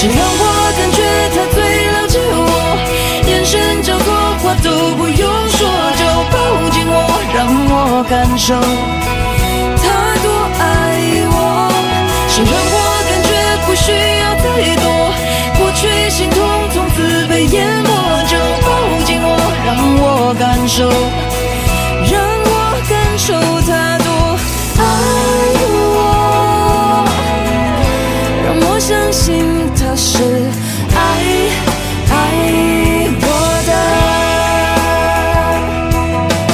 谁让我感觉他最了解我，眼神交错，话都不用说，就抱紧我，让我感受他多爱我。谁让我感觉不需要太多，过去心痛从此被淹没，就抱紧我，让我感受，让我感受他多爱我，让我相信他是爱